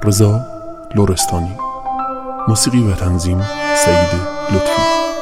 رضا لرستانی. موسیقی و تنظیم سعید لطفی.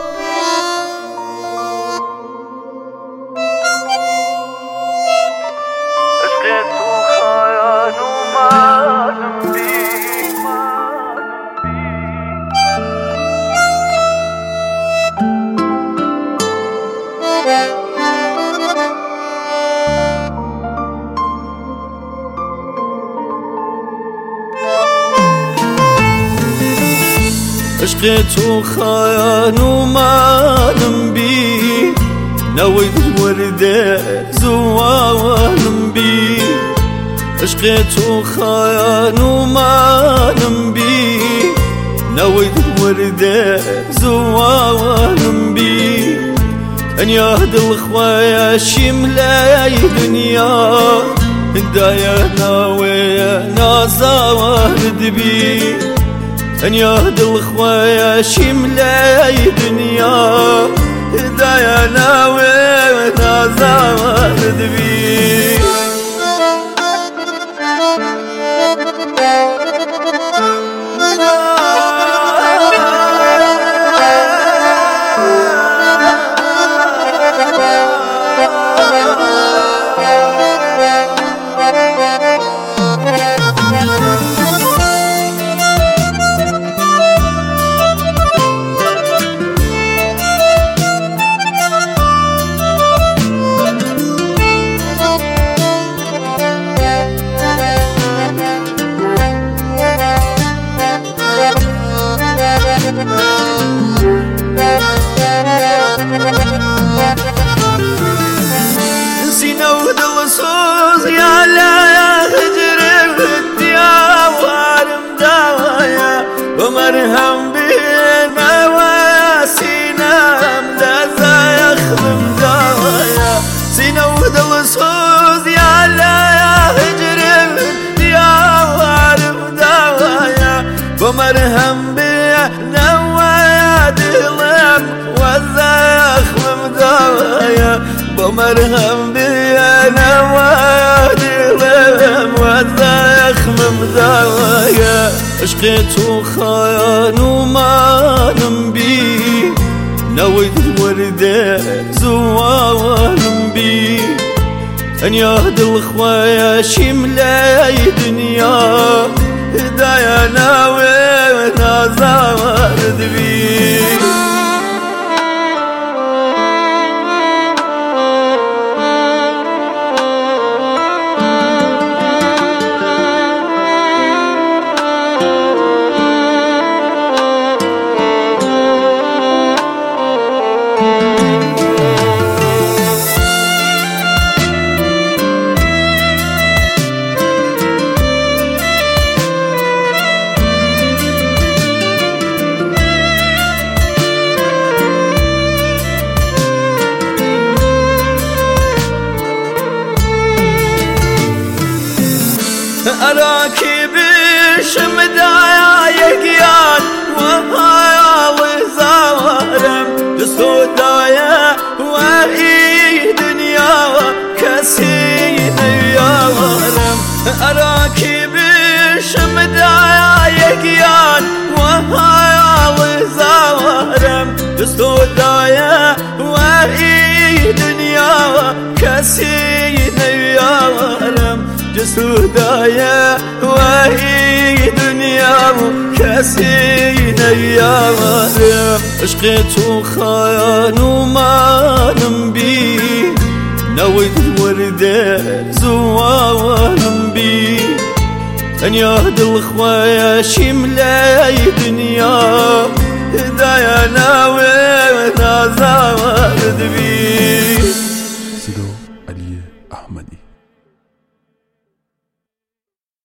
عشق تو خیان اومدم بی نوید ورده زوانم بی عشق تو خیان اومدم بی نوید ورده زوانم بی ان يهد الخويا شملاي دنيا هدايا ناوي نازاورد بي ان يهد الخويا شملاي دنيا هدايا ناوي نازاورد بي نسينا الصوص يا لا يا هجر يا وارم دايا ومرهم بينا وياسينا مدازا يخدم دايا سينا الصوص يا لا يا هجر يا وارم دايا ومرهم بينا ويادلم وذا يخدم دايا بمرهم بيانا وادي ظلم وذا يخمم دايا عشقت وخيان وما بي نويد ورده زوانم بي ان يهد الخويا شملاي دنيا هدايا ناوي نازاورد بي أراك بشم دايا يقيان وهاي زوارم جسو دايا وهي دنيا كسين يا ورم أراك بشم دايا يقيان وهاي زوارم جسو دايا وهي دنيا كسين يا ورم جسودايا وهي دنيا كسين يا مريم عشقت وخيان وما بي نويد ورده زوانم بي ان يهد الخويا شملاي دنيا هدايا ناوي نازاورد بي